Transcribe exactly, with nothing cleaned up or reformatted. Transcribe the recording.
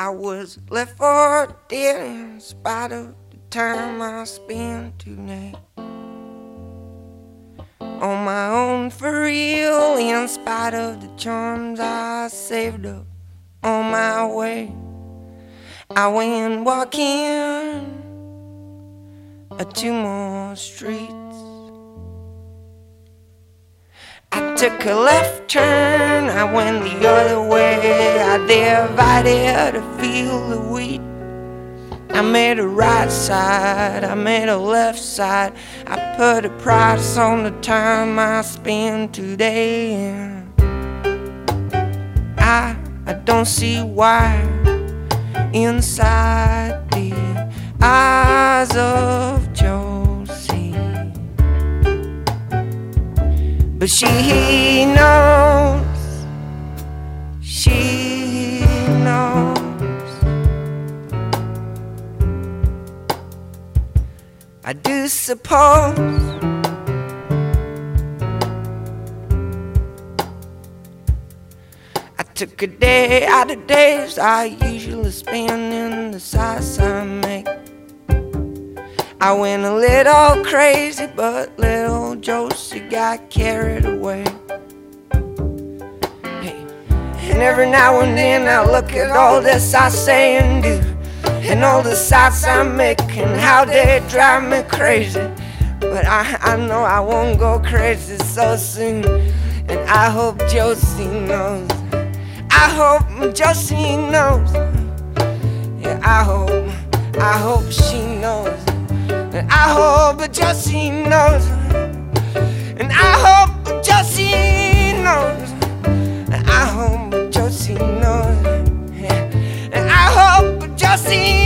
I was left for dead in spite of the time I spent today. On my own for real, in spite of the charms I saved up on my way. I went walking uh, two more streets. I took a left turn, I went the other way. I divided a field of wheat. I made a right side, I made a left side. I put a price on the time I spend today. And I, I don't see why inside the eyes of Josie, but she knows, she knows. I do suppose I took a day out of days I usually spend in the sights I make. I went a little crazy, but little Josie got carried away. Hey. And every now and then I look at all this I say and do, and all the sights I make and how they drive me crazy. But I, I know I won't go crazy so soon, and I hope Josie knows. I hope Josie knows. Yeah, I hope, I hope she knows. And I hope Josie knows. And I hope Josie knows. And I hope Josie knows. Yeah. And I hope Josie